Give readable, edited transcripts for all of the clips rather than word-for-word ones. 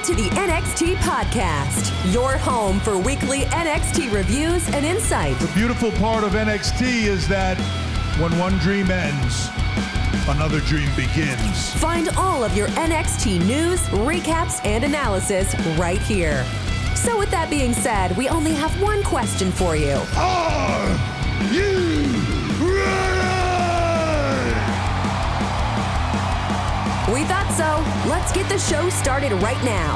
to the NXT Podcast, your home for weekly NXT reviews and insight. The beautiful part of NXT is that when one dream ends, another dream begins. Find all of your NXT news, recaps, and analysis right here. So with that being said, we only have one question for you. Are you ready? We thought so. Let's get the show started right now.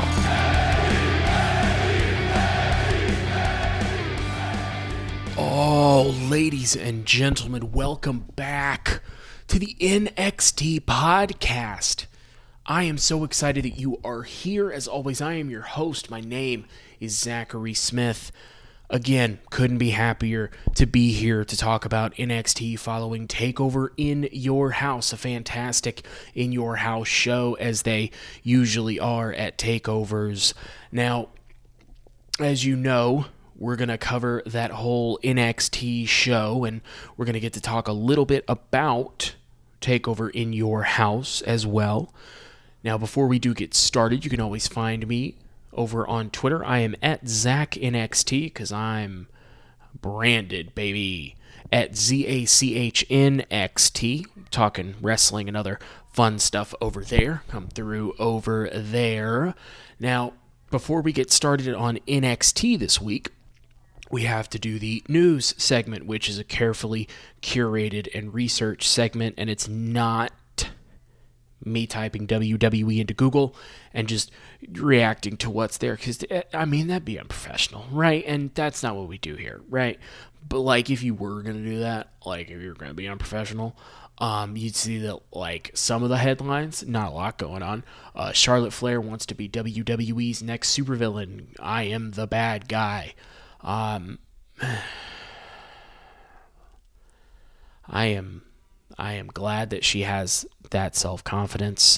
Oh, ladies and gentlemen, welcome back to the NXT Podcast. I am so excited that you are here. As always, I am your host. My name is Zachary Smith. Again, couldn't be happier to be here to talk about NXT following TakeOver in Your House, a fantastic in your house show as they usually are at takeovers. Now, as you know, we're going to cover that whole NXT show, and we're going to get to talk a little bit about TakeOver in Your House as well. Now, before we do get started, you can always find me over on Twitter. I am at ZachNXT because I'm branded, baby, at ZACHNXT. Talking wrestling and other fun stuff over there. Come through over there. Now, before we get started on NXT this week, we have to do the news segment, which is a carefully curated and researched segment, and it's not me typing WWE into Google and just reacting to what's there, because, I mean, that'd be unprofessional, right? And that's not what we do here, right? But, like, if you were going to do that, like, if you're going to be unprofessional, you'd see that, like, some of the headlines, not a lot going on. Charlotte Flair wants to be WWE's next supervillain. I am the bad guy. I am glad that she has that self-confidence.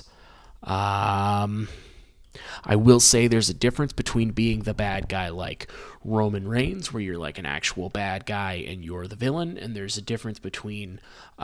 I will say there's a difference between being the bad guy like Roman Reigns, where you're like an actual bad guy and you're the villain, and there's a difference between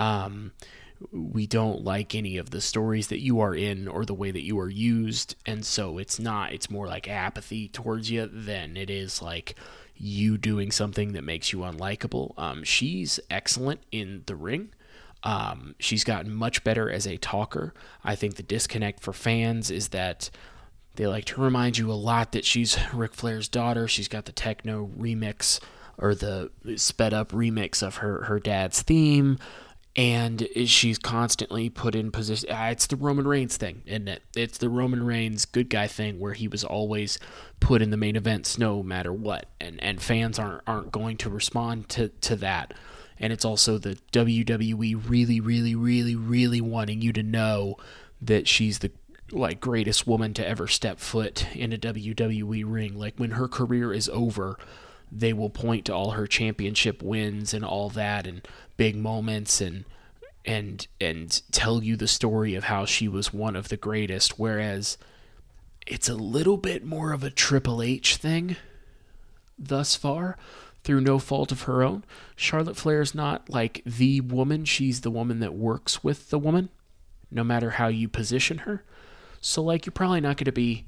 we don't like any of the stories that you are in or the way that you are used, and so it's more like apathy towards you than it is like you doing something that makes you unlikable. She's excellent in the ring. She's gotten much better as a talker. I think the disconnect for fans is that they like to remind you a lot that she's Ric Flair's daughter. She's got the techno remix or the sped up remix of her dad's theme, and she's constantly put in position. It's the Roman Reigns thing, isn't it? It's the Roman Reigns good guy thing where he was always put in the main events no matter what, and fans aren't going to respond to that. And it's also the WWE really, really, really, really wanting you to know that she's the greatest woman to ever step foot in a WWE ring. Like, when her career is over, they will point to all her championship wins and all that and big moments and tell you the story of how she was one of the greatest. Whereas it's a little bit more of a Triple H thing thus far, through no fault of her own. Charlotte Flair's not like the woman. She's the woman that works with the woman, no matter how you position her. So, like, you're probably not going to be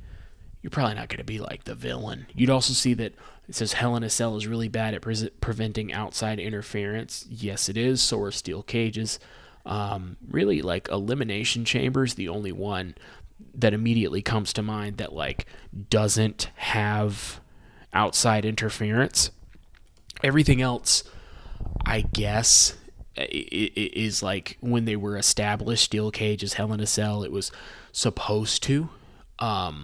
like the villain. You'd also see that it says Hell in a Cell is really bad at preventing outside interference. Yes, it is. So are steel cages. Really, like, Elimination Chamber's the only one that immediately comes to mind that, like, doesn't have outside interference. Everything else, I guess, is like when they were established, steel cages, Hell in a Cell, it was supposed to, and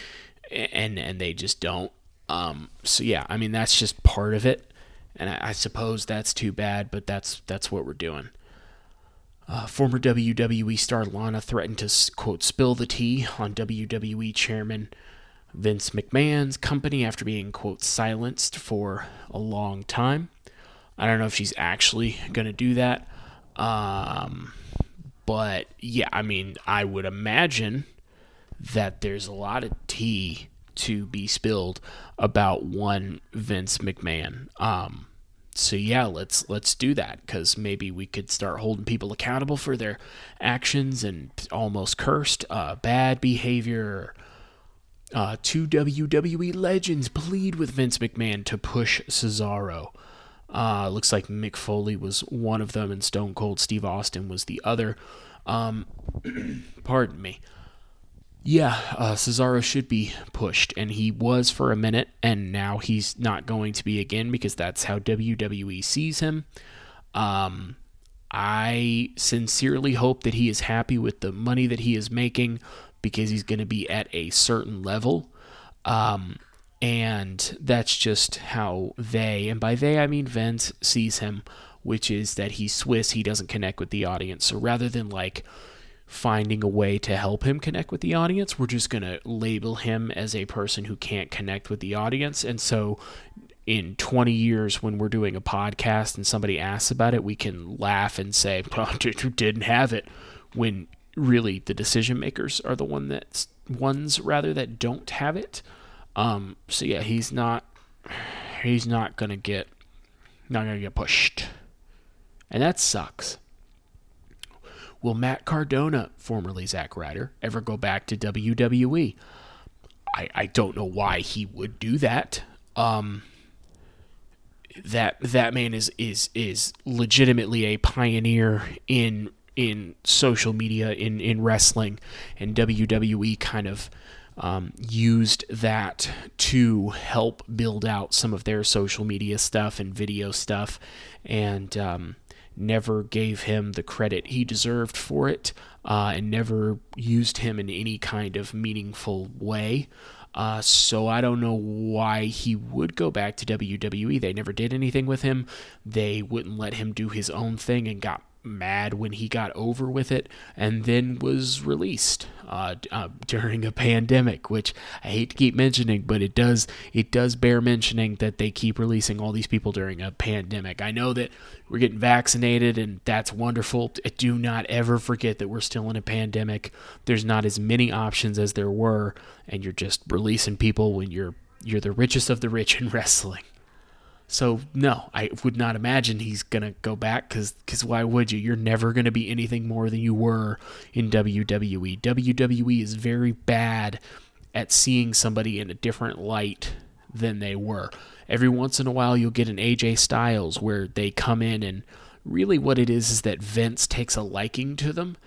they just don't. So yeah, I mean, that's just part of it, and I suppose that's too bad, but that's what we're doing. Former WWE star Lana threatened to, quote, spill the tea on WWE chairman Vince McMahon's company after being, quote, silenced for a long time. I don't know if she's actually going to do that. But, yeah, I mean, I would imagine that there's a lot of tea to be spilled about one Vince McMahon. So yeah, let's do that, because maybe we could start holding people accountable for their actions and almost cursed bad behavior, Two WWE legends plead with Vince McMahon to push Cesaro. Looks like Mick Foley was one of them and Stone Cold Steve Austin was the other. Pardon me. Yeah, Cesaro should be pushed, and he was for a minute, and now he's not going to be again because that's how WWE sees him. I sincerely hope that he is happy with the money that he is making because he's going to be at a certain level. And that's just how they, and by they I mean Vince, sees him, which is that he's Swiss, he doesn't connect with the audience. So rather than like finding a way to help him connect with the audience, we're just going to label him as a person who can't connect with the audience. And so in 20 years, when we're doing a podcast and somebody asks about it, we can laugh and say, oh, didn't have it, when really the decision makers are the ones that don't have it. So yeah, he's not gonna get pushed, and that sucks. Will Matt Cardona, formerly Zack Ryder, ever go back to WWE? I don't know why he would do that. That man is legitimately a pioneer in social media, in wrestling, and WWE kind of used that to help build out some of their social media stuff and video stuff, and never gave him the credit he deserved for it, and never used him in any kind of meaningful way. So I don't know why he would go back to WWE. They never did anything with him. They wouldn't let him do his own thing and got mad when he got over with it, and then was released during a pandemic, which I hate to keep mentioning, but it does bear mentioning that they keep releasing all these people during a pandemic. I know that we're getting vaccinated, and that's wonderful. Do not ever forget that we're still in a pandemic. There's not as many options as there were, and you're just releasing people when you're the richest of the rich in wrestling. So, no, I would not imagine he's going to go back, because why would you? You're never going to be anything more than you were in WWE. WWE is very bad at seeing somebody in a different light than they were. Every once in a while, you'll get an AJ Styles where they come in, and really what it is that Vince takes a liking to them.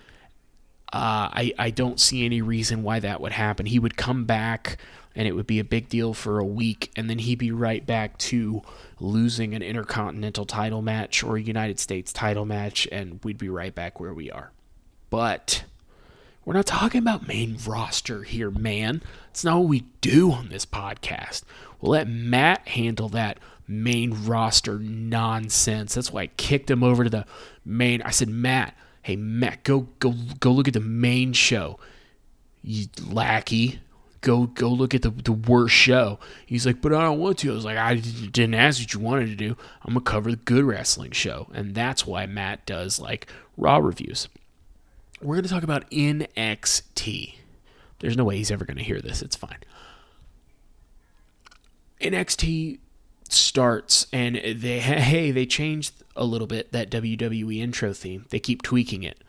I don't see any reason why that would happen. He would come back, and it would be a big deal for a week, and then he'd be right back to losing an Intercontinental title match or a United States title match, and we'd be right back where we are. But we're not talking about main roster here, man. It's not what we do on this podcast. We'll let Matt handle that main roster nonsense. That's why I kicked him over to the main. I said, Matt, hey, Matt, go look at the main show, you lackey. Go look at the worst show. He's like, but I don't want to. I was like, I didn't ask what you wanted to do. I'm going to cover the good wrestling show. And that's why Matt does, like, Raw reviews. We're going to talk about NXT. There's no way he's ever going to hear this. It's fine. NXT starts, and they changed a little bit that WWE intro theme. They keep tweaking it.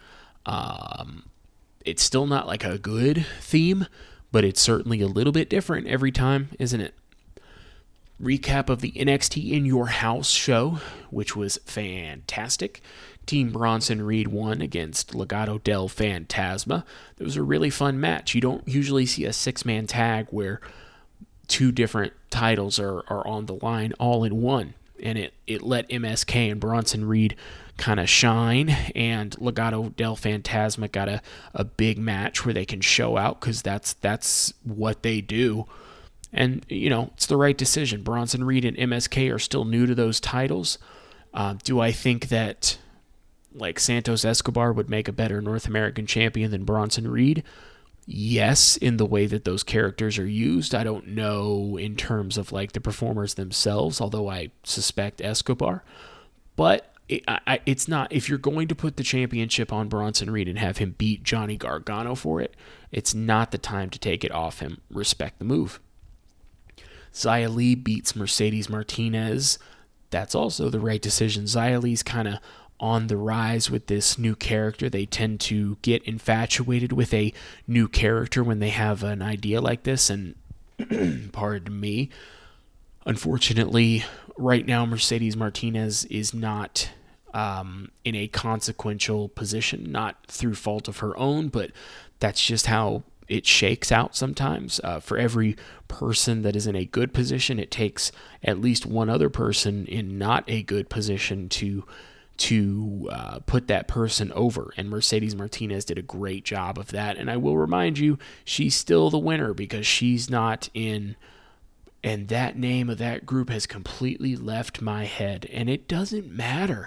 It's still not like a good theme, but it's certainly a little bit different every time, isn't it? Recap of the NXT In Your House show, which was fantastic. Team Bronson Reed won against Legado del Fantasma. It was a really fun match. You don't usually see a six-man tag where two different titles are on the line all in one. And it let MSK and Bronson Reed kind of shine, and Legado del Fantasma got a big match where they can show out, because that's what they do. And, it's the right decision. Bronson Reed and MSK are still new to those titles. Do I think that, like, Santos Escobar would make a better North American champion than Bronson Reed? Yes, in the way that those characters are used. I don't know in terms of, like, the performers themselves, although I suspect Escobar. But it's not, if you're going to put the championship on Bronson Reed and have him beat Johnny Gargano for it, it's not the time to take it off him. Respect the move. Xia Li beats Mercedes Martinez. That's also the right decision. Xia Li's kind of on the rise with this new character. They tend to get infatuated with a new character when they have an idea like this, and Pardon me. Unfortunately, right now, Mercedes Martinez is not in a consequential position, not through fault of her own, but that's just how it shakes out sometimes. For every person that is in a good position, it takes at least one other person in not a good position to put that person over, and Mercedes Martinez did a great job of that. And I will remind you, she's still the winner because she's not in, and that name of that group has completely left my head, and it doesn't matter,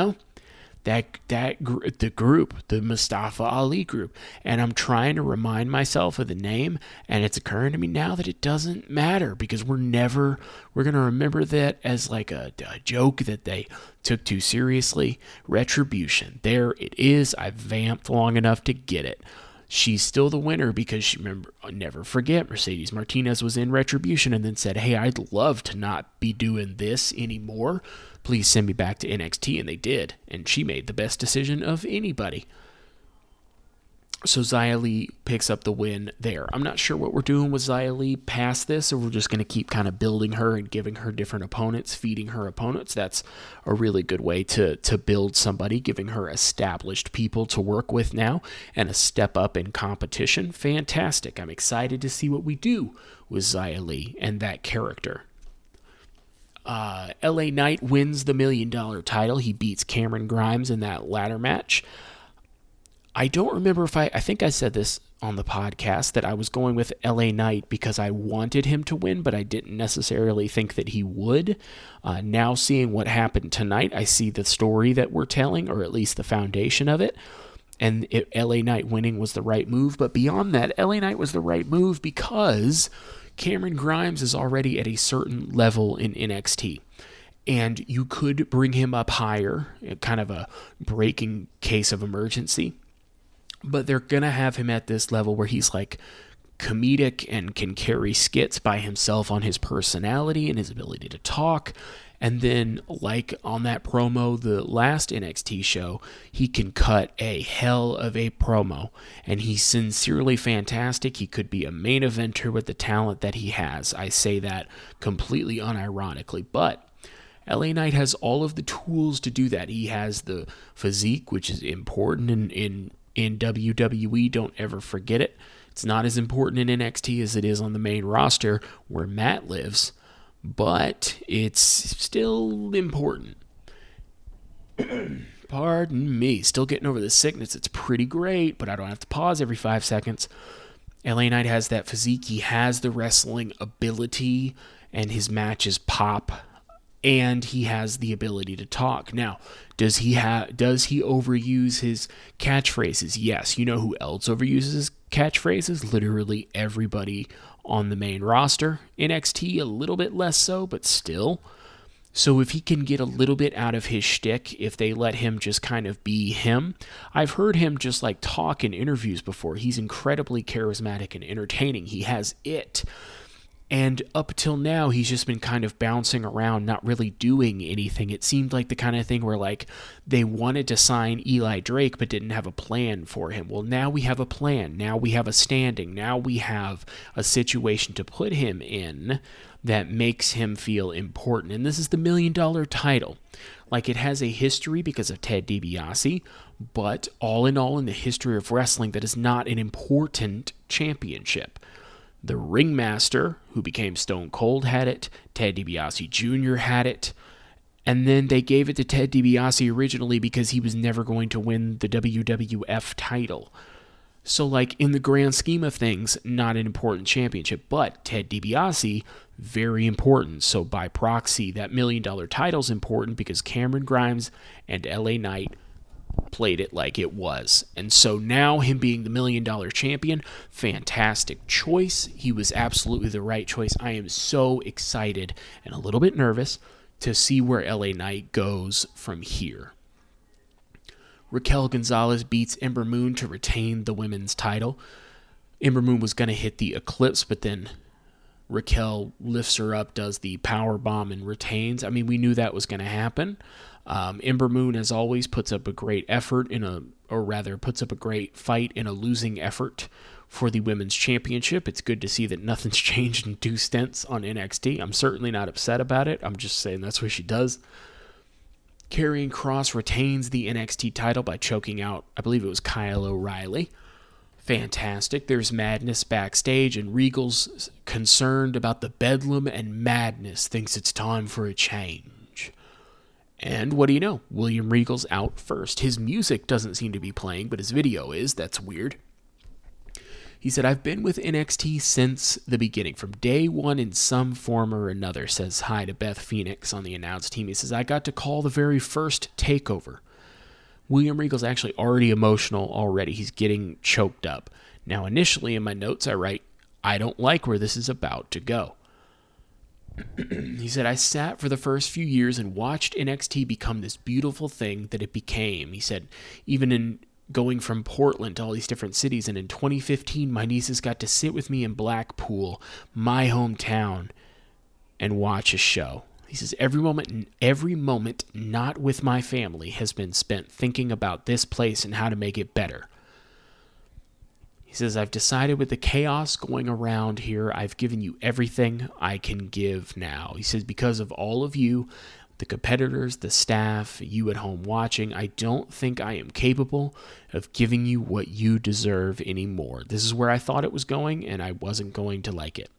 the group, the Mustafa Ali group, and I'm trying to remind myself of the name, and it's occurring to me now that it doesn't matter because we're going to remember that as like a joke that they took too seriously. Retribution. There it is. I vamped long enough to get it. She's still the winner because never forget, Mercedes Martinez was in Retribution and then said, hey, I'd love to not be doing this anymore. Please send me back to NXT, and they did, and she made the best decision of anybody. So Xia Li picks up the win there. I'm not sure what we're doing with Xia Li past this, or we're just going to keep kind of building her and giving her different opponents, feeding her opponents. That's a really good way to build somebody, giving her established people to work with now and a step up in competition. Fantastic. I'm excited to see what we do with Xia Li and that character. LA Knight wins the $1 million title. He beats Cameron Grimes in that ladder match. I don't remember if I think I said this on the podcast that I was going with LA Knight because I wanted him to win, but I didn't necessarily think that he would. Now seeing what happened tonight, I see the story that we're telling, or at least the foundation of it. And LA Knight winning was the right move. But beyond that, LA Knight was the right move because Cameron Grimes is already at a certain level in NXT. And you could bring him up higher, kind of a breaking case of emergency. But they're going to have him at this level where he's like comedic and can carry skits by himself on his personality and his ability to talk. And then, like on that promo, the last NXT show, he can cut a hell of a promo. And he's sincerely fantastic. He could be a main eventer with the talent that he has. I say that completely unironically. But LA Knight has all of the tools to do that. He has the physique, which is important in WWE. Don't ever forget it. It's not as important in NXT as it is on the main roster where Matt lives. But it's still important. Pardon me. Still getting over the sickness. It's pretty great, but I don't have to pause every 5 seconds. LA Knight has that physique. He has the wrestling ability, and his matches pop. And he has the ability to talk. Now, does he overuse his catchphrases? Yes. You know who else overuses his catchphrases? Literally everybody on the main roster. NXT, a little bit less so, but still. So if he can get a little bit out of his shtick, if they let him just kind of be him. I've heard him just like talk in interviews before. He's incredibly charismatic and entertaining. He has it. And up till now, he's just been kind of bouncing around, not really doing anything. It seemed like the kind of thing where, like, they wanted to sign Eli Drake but didn't have a plan for him. Well, now we have a plan. Now we have a standing. Now we have a situation to put him in that makes him feel important. And this is the $1 million title. Like, it has a history because of Ted DiBiase, but all in all, in the history of wrestling, that is not an important championship. The ringmaster, who became Stone Cold, had it. Ted DiBiase Jr. had it. And then they gave it to Ted DiBiase originally because he was never going to win the WWF title. So, like, in the grand scheme of things, not an important championship. But Ted DiBiase, very important. So, by proxy, that $1 million title's important because Cameron Grimes and LA Knight played it like it was. And so now him being the $1 million champion, fantastic choice. He was absolutely the right choice. I am so excited and a little bit nervous to see where LA Knight goes from here. Raquel Gonzalez beats Ember Moon to retain the women's title. Ember Moon was going to hit the Eclipse, but then Raquel lifts her up, does the power bomb, and retains. I mean, we knew that was going to happen. Ember Moon, as always, puts up a great effort in a or rather puts up a great fight in a losing effort for the women's championship. It's good to see that nothing's changed in 2 stints on NXT. I'm certainly not upset about it. I'm just saying that's what she does. Karrion Kross retains the NXT title by choking out, I believe it was Kyle O'Reilly. Fantastic. There's madness backstage, and Regal's concerned about the bedlam and madness, thinks it's time for a change. And what do you know? William Regal's out first. His music doesn't seem to be playing, but his video is. That's weird. He said, I've been with NXT since the beginning, from day one in some form or another, says hi to Beth Phoenix on the announce team. He says, I got to call the very first takeover. William Regal's actually already emotional already. He's getting choked up. Now, initially in my notes, I write, I don't like where this is about to go. He said, I sat for the first few years and watched NXT become this beautiful thing that it became. He said, even in going from Portland to all these different cities, and in 2015, my nieces got to sit with me in Blackpool, my hometown, and watch a show. He says, every moment not with my family has been spent thinking about this place and how to make it better. He says, I've decided with the chaos going around here, I've given you everything I can give now. He says, because of all of you, the competitors, the staff, you at home watching, I don't think I am capable of giving you what you deserve anymore. This is where I thought it was going, and I wasn't going to like it.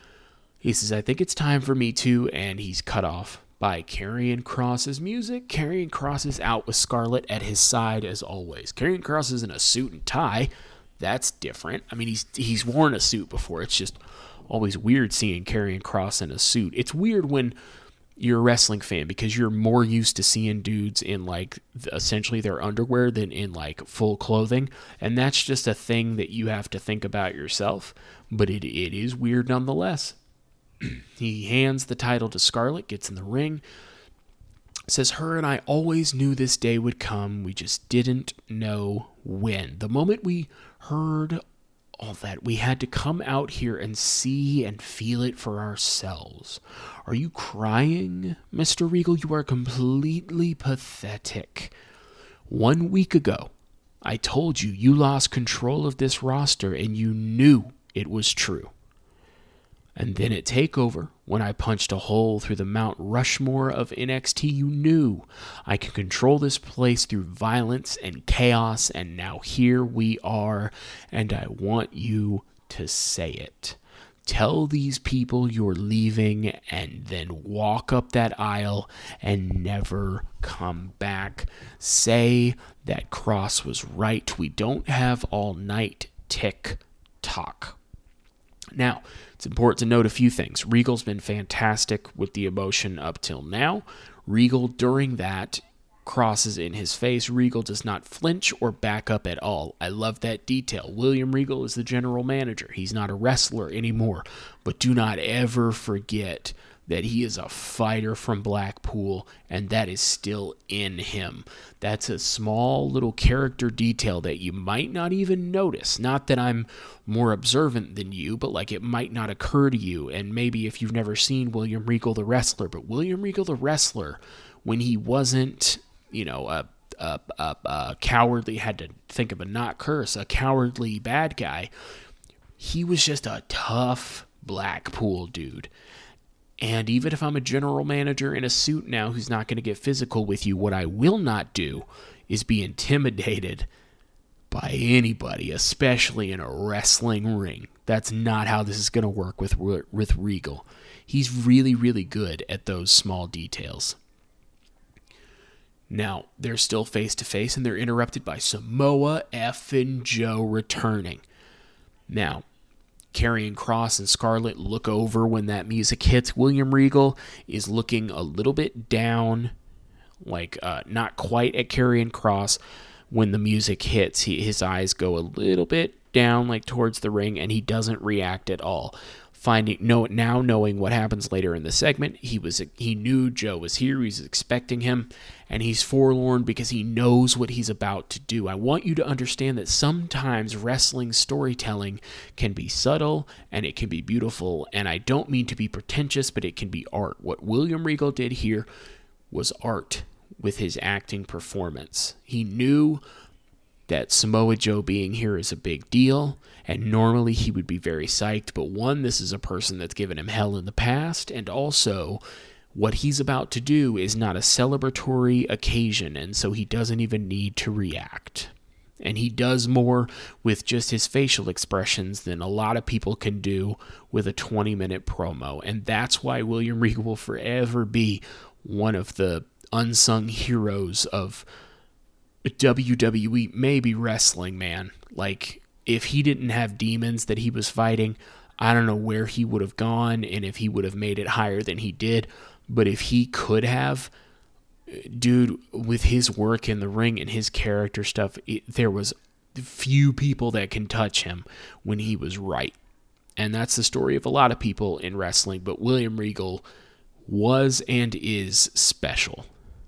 He says, I think it's time for me too, and he's cut off by Karrion Kross's music. Karrion Kross is out with Scarlett at his side as always. Karrion Kross is in a suit and tie. That's different. I mean, he's worn a suit before. It's just always weird seeing Karrion Kross in a suit. It's weird when you're a wrestling fan because you're more used to seeing dudes in like essentially their underwear than in like full clothing. And that's just a thing that you have to think about yourself. But it is weird nonetheless. He hands the title to Scarlett, gets in the ring, says her and I always knew this day would come. We just didn't know when. The moment we heard all that, we had to come out here and see and feel it for ourselves. Are you crying, Mr. Regal? You are completely pathetic. 1 week ago, I told you you lost control of this roster and you knew it was true. And then at TakeOver, when I punched a hole through the Mount Rushmore of NXT, you knew I can control this place through violence and chaos, and now here we are, and I want you to say it. Tell these people you're leaving, and then walk up that aisle and never come back. Say that Kross was right. We don't have all night tick-tock. Now, it's important to note a few things. Regal's been fantastic with the emotion up till now. Regal, during that, crosses in his face. Regal does not flinch or back up at all. I love that detail. William Regal is the general manager. He's not a wrestler anymore. But do not ever forget that he is a fighter from Blackpool, and that is still in him. That's a small little character detail that you might not even notice. Not that I'm more observant than you, but like it might not occur to you. And maybe if you've never seen William Regal the wrestler, but William Regal the wrestler, when he wasn't, a cowardly, had to think of a not curse, a cowardly bad guy, he was just a tough Blackpool dude. And even if I'm a general manager in a suit now who's not going to get physical with you, what I will not do is be intimidated by anybody, especially in a wrestling ring. That's not how this is going to work with Regal. He's really, really good at those small details. Now, they're still face-to-face, and they're interrupted by Samoa effing Joe returning. Now, Karrion Kross and Scarlett look over when that music hits. William Regal is looking a little bit down, not quite at Karrion Kross. When the music hits, his eyes go a little bit down, like towards the ring, and he doesn't react at all. Knowing what happens later in the segment, he knew Joe was here, he was expecting him, and he's forlorn because he knows what he's about to do. I want you to understand that sometimes wrestling storytelling can be subtle and it can be beautiful, and I don't mean to be pretentious, but it can be art. What William Regal did here was art with his acting performance. He knew that Samoa Joe being here is a big deal, and normally he would be very psyched, but one, this is a person that's given him hell in the past, and also what he's about to do is not a celebratory occasion, and so he doesn't even need to react. And he does more with just his facial expressions than a lot of people can do with a 20-minute promo. And that's why William Regal will forever be one of the unsung heroes of WWE, maybe wrestling, man. Like, if he didn't have demons that he was fighting, I don't know where he would have gone and if he would have made it higher than he did. But if he could have, dude, with his work in the ring and his character stuff, there was few people that can touch him when he was right. And that's the story of a lot of people in wrestling, but William Regal was and is special.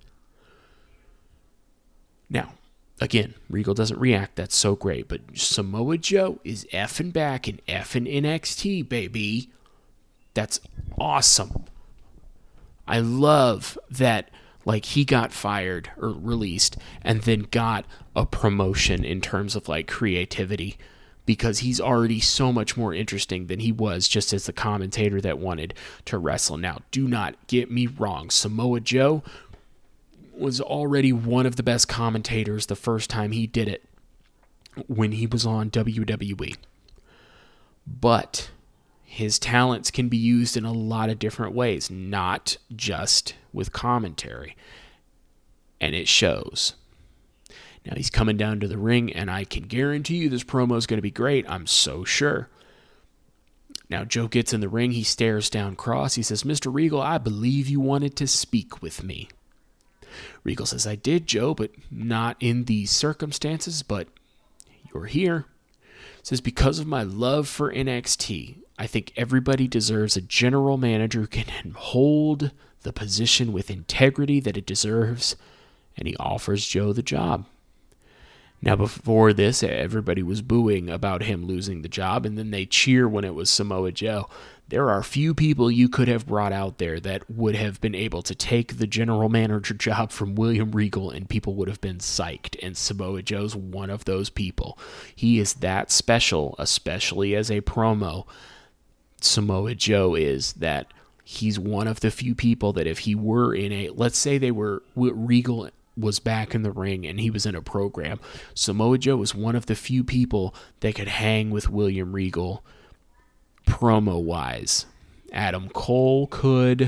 Now, again, Regal doesn't react, that's so great, but Samoa Joe is effing back in effing NXT, baby. That's awesome. I love that, like, he got fired or released and then got a promotion in terms of, like, creativity, because he's already so much more interesting than he was just as the commentator that wanted to wrestle. Now, do not get me wrong. Samoa Joe was already one of the best commentators the first time he did it when he was on WWE. But his talents can be used in a lot of different ways, not just with commentary. And it shows. Now he's coming down to the ring, and I can guarantee you this promo is going to be great. I'm so sure. Now Joe gets in the ring. He stares down Cross. He says, "Mr. Regal, I believe you wanted to speak with me." Regal says, "I did, Joe, but not in these circumstances, but you're here." He says, "Because of my love for NXT, I think everybody deserves a general manager who can hold the position with integrity that it deserves," and he offers Joe the job. Now, before this, everybody was booing about him losing the job, and then they cheer when it was Samoa Joe. There are few people you could have brought out there that would have been able to take the general manager job from William Regal, and people would have been psyched, and Samoa Joe's one of those people. He is that special, especially as a promo. Samoa Joe is that he's one of the few people that if he were in a, let's say Regal was back in the ring and he was in a program, Samoa Joe was one of the few people that could hang with William Regal promo-wise. Adam Cole could.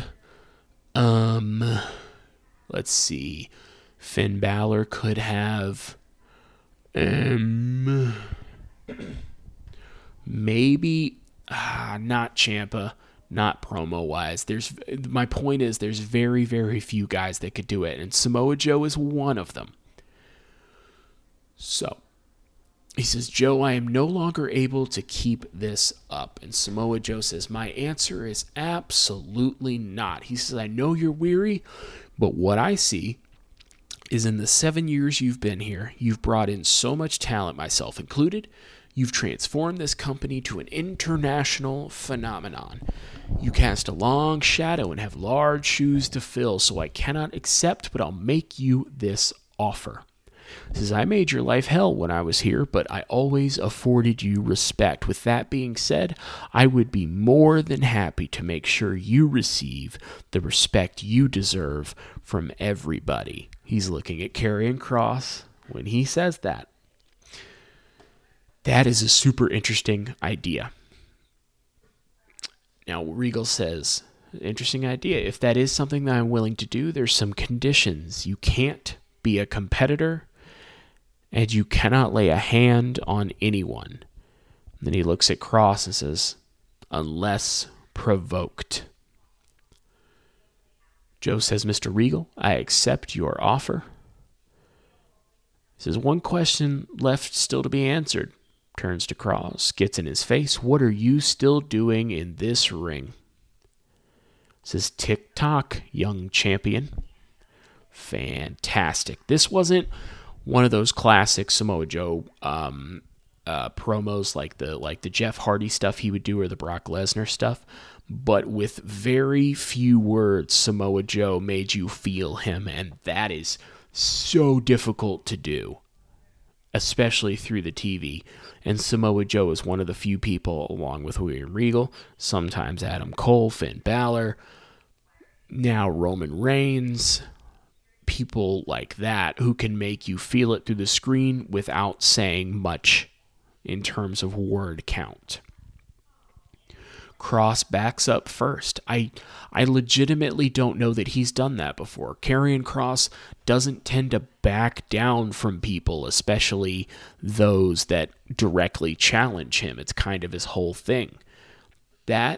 Let's see. Finn Balor could have. Maybe not Ciampa, not promo-wise. My point is there's very, very few guys that could do it, and Samoa Joe is one of them. So, he says, "Joe, I am no longer able to keep this up." And Samoa Joe says, "My answer is absolutely not." He says, "I know you're weary, but what I see is in the 7 years you've been here, you've brought in so much talent, myself included. You've transformed this company to an international phenomenon. You cast a long shadow and have large shoes to fill, so I cannot accept, but I'll make you this offer." He says, "I made your life hell when I was here, but I always afforded you respect. With that being said, I would be more than happy to make sure you receive the respect you deserve from everybody." He's looking at Karrion Kross when he says that. That is a super interesting idea. Now, Regal says, interesting idea. If that is something that I'm willing to do, there's some conditions. You can't be a competitor, and you cannot lay a hand on anyone. And then he looks at Kross and says, "Unless provoked." Joe says, "Mr. Regal, I accept your offer." He says, "One question left still to be answered." Turns to Kross, gets in his face. "What are you still doing in this ring?" Says, "Tick-tock, young champion." Fantastic. This wasn't one of those classic Samoa Joe promos like the Jeff Hardy stuff he would do or the Brock Lesnar stuff, but with very few words, Samoa Joe made you feel him, and that is so difficult to do. especially through the TV. And Samoa Joe is one of the few people, along with William Regal, sometimes Adam Cole, Finn Balor, now Roman Reigns, people like that who can make you feel it through the screen without saying much in terms of word count. Cross backs up first. I legitimately don't know that he's done that before. Karrion Kross doesn't tend to back down from people, especially those that directly challenge him. It's kind of his whole thing. That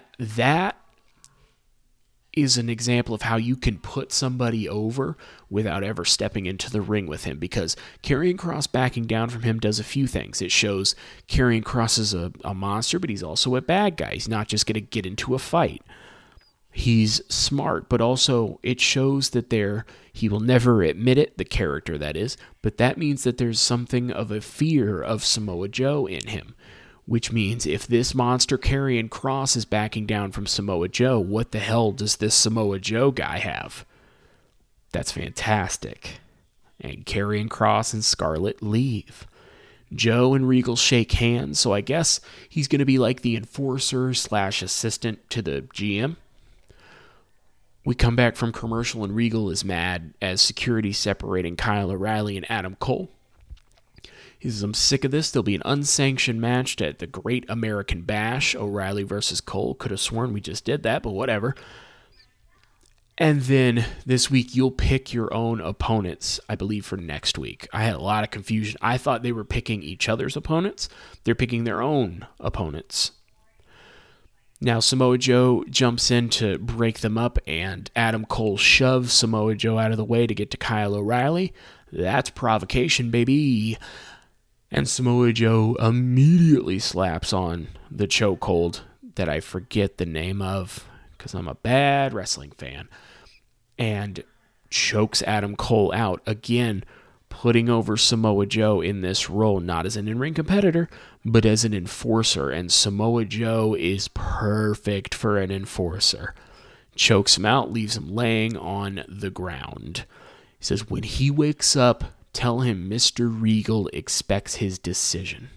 is an example of how you can put somebody over without ever stepping into the ring with him, because Karrion Kross backing down from him does a few things. It shows Karrion Kross is a monster, but he's also a bad guy. He's not just going to get into a fight. He's smart, but also it shows that he will never admit it, the character that is, but that means that there's something of a fear of Samoa Joe in him. Which means if this monster Karrion Kross is backing down from Samoa Joe, what the hell does this Samoa Joe guy have? That's fantastic. And Karrion Kross and Scarlett leave. Joe and Regal shake hands, so I guess he's going to be like the enforcer / assistant to the GM. We come back from commercial and Regal is mad as security separating Kyle O'Reilly and Adam Cole. He says, I'm sick of this. There'll be an unsanctioned match at the Great American Bash, O'Reilly versus Cole. Could have sworn we just did that, but whatever. And then this week, you'll pick your own opponents, I believe, for next week. I had a lot of confusion. I thought they were picking each other's opponents. They're picking their own opponents. Now, Samoa Joe jumps in to break them up, and Adam Cole shoves Samoa Joe out of the way to get to Kyle O'Reilly. That's provocation, baby. And Samoa Joe immediately slaps on the chokehold that I forget the name of because I'm a bad wrestling fan, and chokes Adam Cole out, again putting over Samoa Joe in this role, not as an in-ring competitor, but as an enforcer, and Samoa Joe is perfect for an enforcer. Chokes him out, leaves him laying on the ground. He says, when he wakes up, tell him Mr. Regal expects his decision.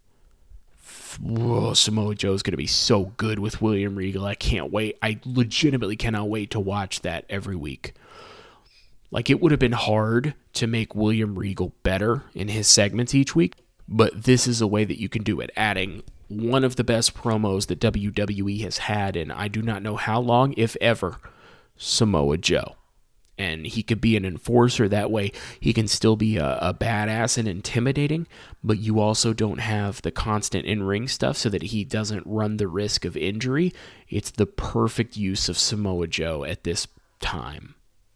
Whoa, Samoa Joe's going to be so good with William Regal. I can't wait. I legitimately cannot wait to watch that every week. Like, it would have been hard to make William Regal better in his segments each week, but this is a way that you can do it, adding one of the best promos that WWE has had in I do not know how long, if ever, Samoa Joe. And he could be an enforcer that way. He can still be a badass and intimidating, but you also don't have the constant in-ring stuff so that he doesn't run the risk of injury. It's the perfect use of Samoa Joe at this time.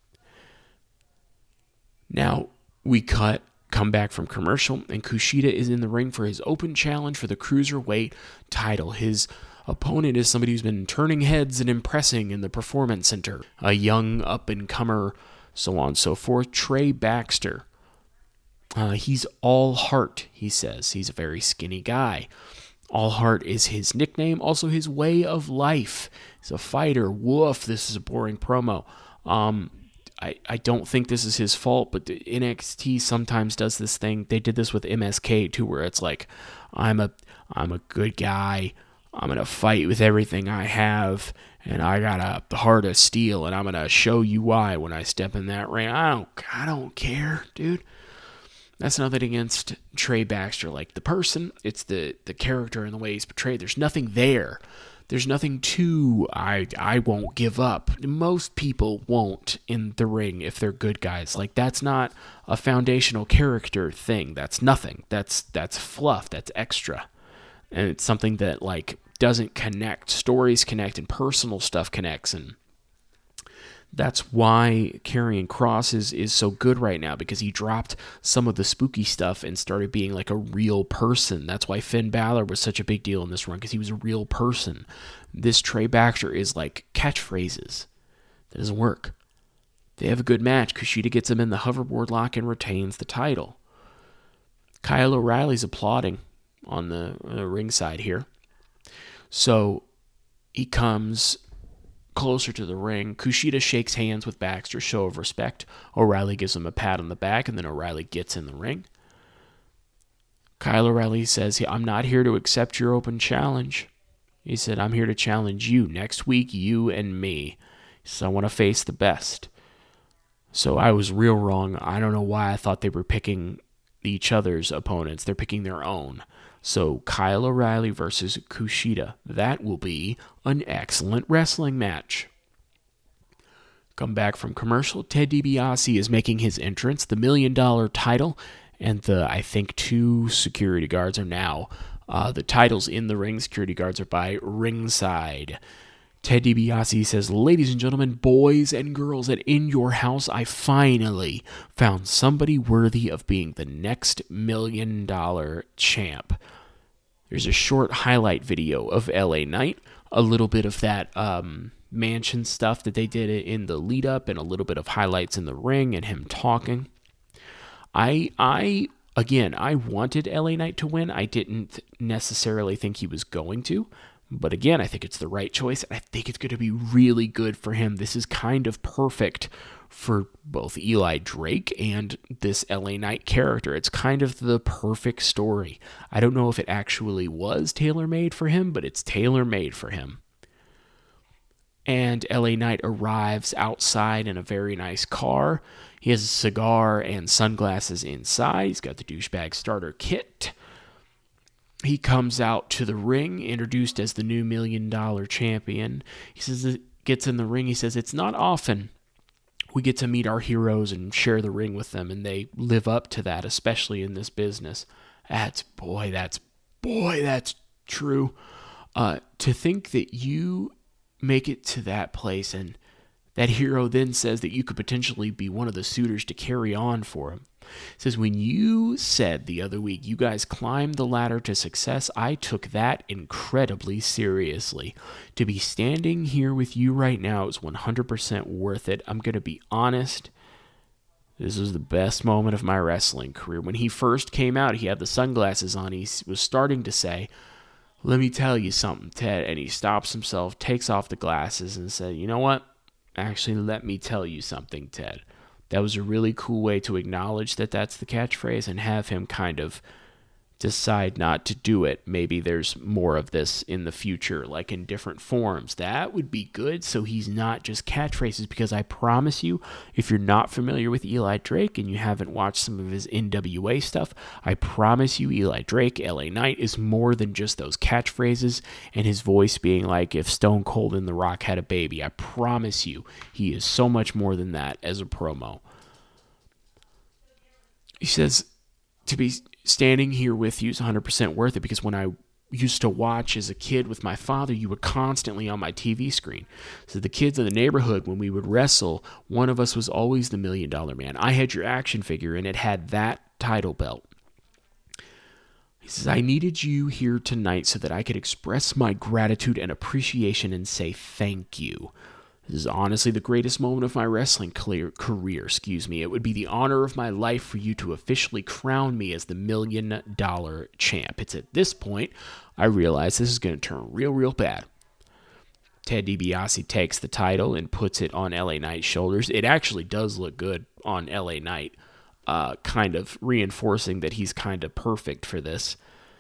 Now, we come back from commercial, and Kushida is in the ring for his open challenge for the Cruiserweight title. His opponent is somebody who's been turning heads and impressing in the Performance Center. A young up-and-comer, so on and so forth. Trey Baxter. He's all heart, he says. He's a very skinny guy. All heart is his nickname, also his way of life. He's a fighter. Woof, this is a boring promo. I don't think this is his fault, but the NXT sometimes does this thing. They did this with MSK too, where it's like, I'm a good guy. I'm going to fight with everything I have, and I got a heart of steel, and I'm going to show you why when I step in that ring. I don't care, dude. That's nothing against Trey Baxter. Like, the person, it's the character and the way he's portrayed. There's nothing there. There's nothing to, I won't give up. Most people won't in the ring if they're good guys. Like, that's not a foundational character thing. That's nothing. That's fluff. That's extra. And it's something that, like, doesn't connect. Stories connect and personal stuff connects. And that's why Karrion Kross is so good right now, because he dropped some of the spooky stuff and started being like a real person. That's why Finn Balor was such a big deal in this run, because he was a real person. This Trey Baxter is like catchphrases. That doesn't work. They have a good match. Kushida gets him in the hoverboard lock and retains the title. Kyle O'Reilly's applauding on the ringside here. So he comes closer to the ring. Kushida shakes hands with Baxter, show of respect. O'Reilly gives him a pat on the back, and then O'Reilly gets in the ring. Kyle O'Reilly says, I'm not here to accept your open challenge. He said, I'm here to challenge you next week, you and me. He says, I want to face the best. So I was real wrong. I don't know why I thought they were picking each other's opponents. They're picking their own. So Kyle O'Reilly versus Kushida. That will be an excellent wrestling match. Come back from commercial. Ted DiBiase is making his entrance. The $1 million title and I think 2 security guards are now. The titles in the ring. Security guards are by ringside. Ted DiBiase says, ladies and gentlemen, boys and girls, that in your house, I finally found somebody worthy of being the next $1 million champ. There's a short highlight video of LA Knight, a little bit of that mansion stuff that they did in the lead up, and a little bit of highlights in the ring and him talking. I wanted LA Knight to win. I didn't necessarily think he was going to. But again, I think it's the right choice. I think it's going to be really good for him. This is kind of perfect for both Eli Drake and this LA Knight character. It's kind of the perfect story. I don't know if it actually was tailor-made for him, but it's tailor-made for him. And LA Knight arrives outside in a very nice car. He has a cigar and sunglasses inside. He's got the douchebag starter kit. He comes out to the ring, introduced as the new $1 million champion. He says, gets in the ring. He says, it's not often we get to meet our heroes and share the ring with them, and they live up to that, especially in this business. That's true. To think that you make it to that place, and that hero then says that you could potentially be one of the suitors to carry on for him. It says, when you said the other week you guys climbed the ladder to success, I took that incredibly seriously. To be standing here with you right now is 100% worth it. I'm going to be honest. This was the best moment of my wrestling career. When he first came out, he had the sunglasses on. He was starting to say, let me tell you something, Ted. And he stops himself, takes off the glasses, and said, you know what? Actually, let me tell you something, Ted. That was a really cool way to acknowledge that that's the catchphrase and have him kind of decide not to do it. Maybe there's more of this in the future, like in different forms. That would be good, so he's not just catchphrases, because I promise you, if you're not familiar with Eli Drake and you haven't watched some of his NWA stuff, I promise you Eli Drake, LA Knight, is more than just those catchphrases and his voice being like if Stone Cold and The Rock had a baby. I promise you, he is so much more than that as a promo. He says, to be standing here with you is 100% worth it, because when I used to watch as a kid with my father, you were constantly on my TV screen. So the kids in the neighborhood, when we would wrestle, one of us was always the $1 Million Man. I had your action figure, and it had that title belt. He says, I needed you here tonight so that I could express my gratitude and appreciation and say thank you. This is honestly the greatest moment of my wrestling career. It would be the honor of my life for you to officially crown me as the $1 million champ. It's at this point I realize this is going to turn real bad. Ted DiBiase takes the title and puts it on LA Knight's shoulders. It actually does look good on LA Knight, kind of reinforcing that he's kind of perfect for this.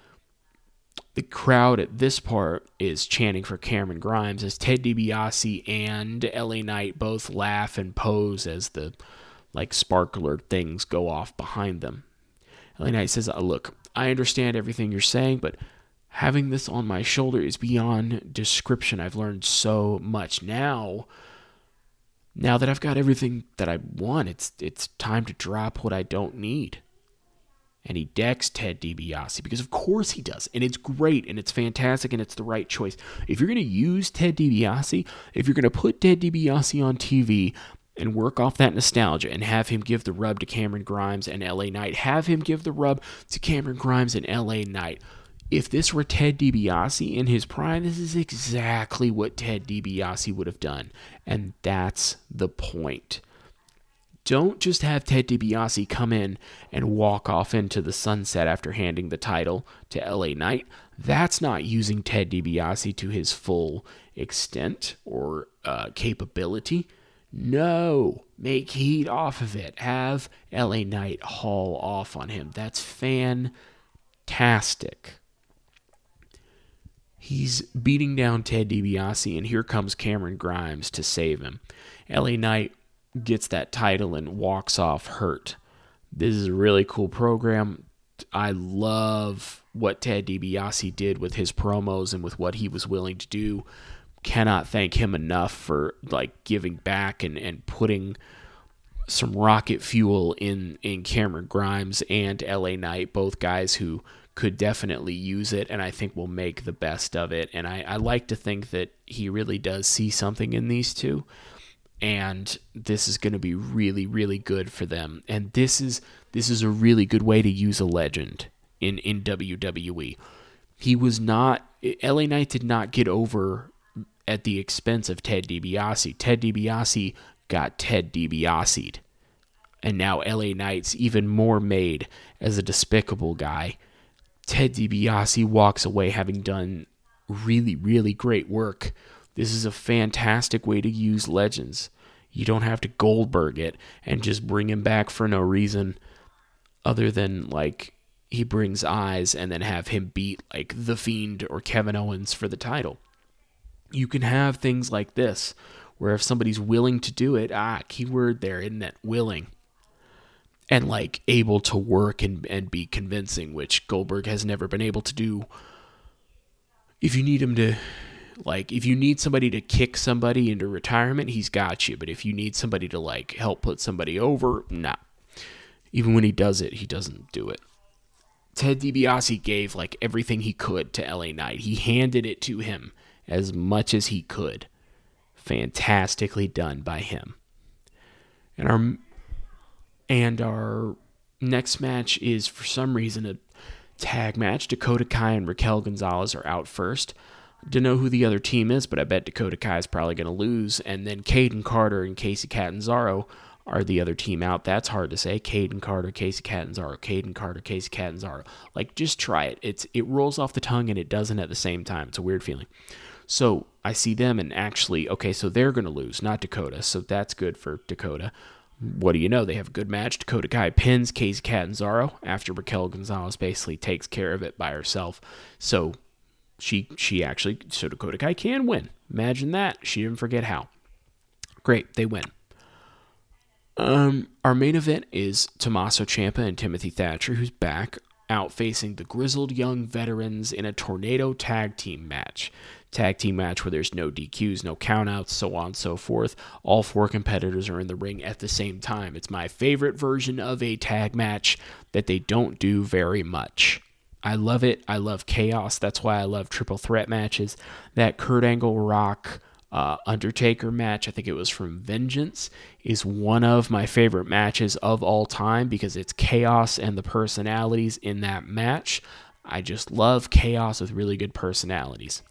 The crowd at this part is chanting for Cameron Grimes as Ted DiBiase and LA Knight both laugh and pose as the sparkler things go off behind them. LA Knight says, look, I understand everything you're saying, but having this on my shoulder is beyond description. I've learned so much. Now that I've got everything that I want, it's time to drop what I don't need. And he decks Ted DiBiase, because of course he does. And it's great, and it's fantastic, and it's the right choice. If you're going to use Ted DiBiase, if you're going to put Ted DiBiase on TV and work off that nostalgia and have him give the rub to Cameron Grimes and LA Knight, have him give the rub to Cameron Grimes and LA Knight. If this were Ted DiBiase in his prime, this is exactly what Ted DiBiase would have done. And that's the point. Don't just have Ted DiBiase come in and walk off into the sunset after handing the title to LA Knight. That's not using Ted DiBiase to his full extent or capability. No, make heat off of it. Have LA Knight haul off on him. That's fantastic. fantastic. He's beating down Ted DiBiase, and here comes Cameron Grimes to save him. LA Knight gets that title and walks off hurt. This is a really cool program. I love what Ted DiBiase did with his promos and with what he was willing to do. Cannot thank him enough for giving back and putting some rocket fuel in Cameron Grimes and LA Knight, both guys who could definitely use it and I think will make the best of it. And I like to think that he really does see something in these two. And this is going to be really, really good for them. And this is a really good way to use a legend in WWE. LA Knight did not get over at the expense of Ted DiBiase. Ted DiBiase got Ted DiBiase'd. And now LA Knight's even more made as a despicable guy. Ted DiBiase walks away having done really, really great work. This is a fantastic way to use legends. You don't have to Goldberg it and just bring him back for no reason other than he brings eyes and then have him beat The Fiend or Kevin Owens for the title. You can have things like this where if somebody's willing to do it, keyword there, isn't it? Willing. And able to work and be convincing, which Goldberg has never been able to do. If you need him to, if you need somebody to kick somebody into retirement, he's got you. But if you need somebody to help put somebody over, nah. Even when he does it, he doesn't do it. Ted DiBiase gave everything he could to LA Knight. He handed it to him as much as he could. Fantastically done by him. And our next match is, for some reason, a tag match. Dakota Kai and Raquel Gonzalez are out first. Don't know who the other team is, but I bet Dakota Kai is probably going to lose. And then Caden Carter and Kacy Catanzaro are the other team out. That's hard to say. Caden Carter, Kacy Catanzaro. Caden Carter, Kacy Catanzaro. Just try it. It rolls off the tongue and it doesn't at the same time. It's a weird feeling. So I see them and actually, okay, so they're going to lose, not Dakota. So that's good for Dakota. What do you know? They have a good match. Dakota Kai pins Kacy Catanzaro after Raquel Gonzalez basically takes care of it by herself. So so Dakota Kai can win. Imagine that. She didn't forget how. Great, they win. Our main event is Tommaso Ciampa and Timothy Thatcher, who's back out facing the grizzled young veterans in a tornado tag team match. Tag team match where there's no DQs, no countouts, so on and so forth. All four competitors are in the ring at the same time. It's my favorite version of a tag match that they don't do very much. I love it. I love chaos. That's why I love triple threat matches. That Kurt Angle Rock Undertaker match, I think it was from Vengeance, is one of my favorite matches of all time because it's chaos and the personalities in that match. I just love chaos with really good personalities.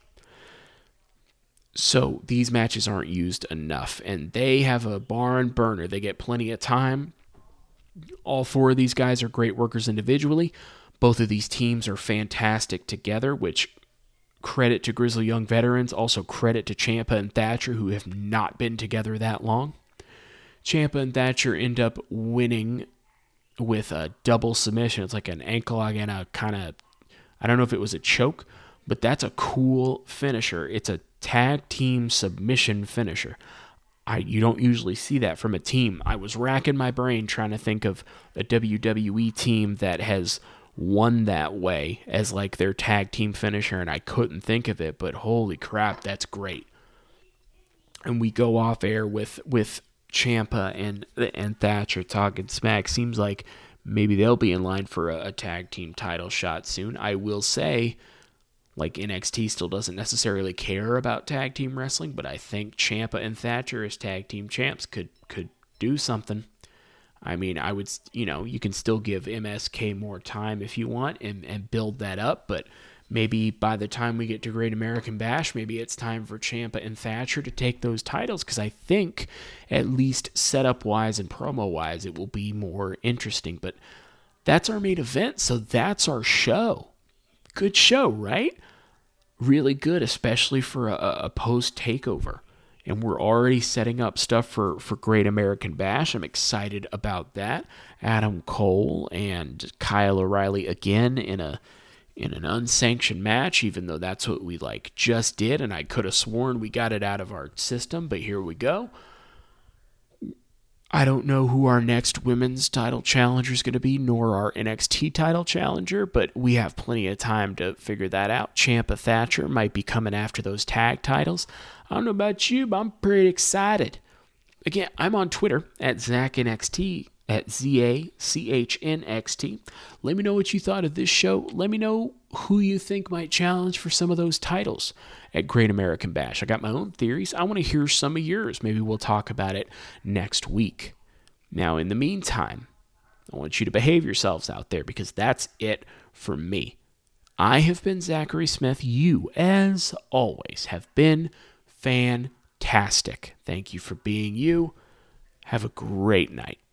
So these matches aren't used enough, and they have a barn burner. They get plenty of time. All four of these guys are great workers individually. Both of these teams are fantastic together, which credit to Grizzly Young Veterans, also credit to Ciampa and Thatcher, who have not been together that long. Ciampa and Thatcher end up winning with a double submission. It's like an ankle lock and a kind of, I don't know if it was a choke, but that's a cool finisher. It's a tag team submission finisher. You don't usually see that from a team. I was racking my brain trying to think of a WWE team that has won that way as like their tag team finisher, and I couldn't think of it, but holy crap, that's great. And we go off air with Ciampa and Thatcher talking smack. Seems like maybe they'll be in line for a tag team title shot soon. I will say, like, NXT still doesn't necessarily care about tag team wrestling, but I think Ciampa and Thatcher as tag team champs could do something. I mean, I would, you can still give MSK more time if you want and build that up, but maybe by the time we get to Great American Bash, maybe it's time for Ciampa and Thatcher to take those titles, because I think, at least setup-wise and promo-wise, it will be more interesting. But that's our main event, so that's our show. Good show, right? Really good, especially for a post-takeover. And we're already setting up stuff for Great American Bash. I'm excited about that. Adam Cole and Kyle O'Reilly again in a in an unsanctioned match, even though that's what we just did, and I could have sworn we got it out of our system, but here we go. I don't know who our next women's title challenger is going to be, nor our NXT title challenger, but we have plenty of time to figure that out. Ciampa Thatcher might be coming after those tag titles. I don't know about you, but I'm pretty excited. Again, I'm on Twitter at ZachNXT, at ZACHNXT. Let me know what you thought of this show. Let me know who you think might challenge for some of those titles at Great American Bash. I got my own theories. I want to hear some of yours. Maybe we'll talk about it next week. Now, in the meantime, I want you to behave yourselves out there, because that's it for me. I have been Zachary Smith. You, as always, have been fantastic. Thank you for being you. Have a great night.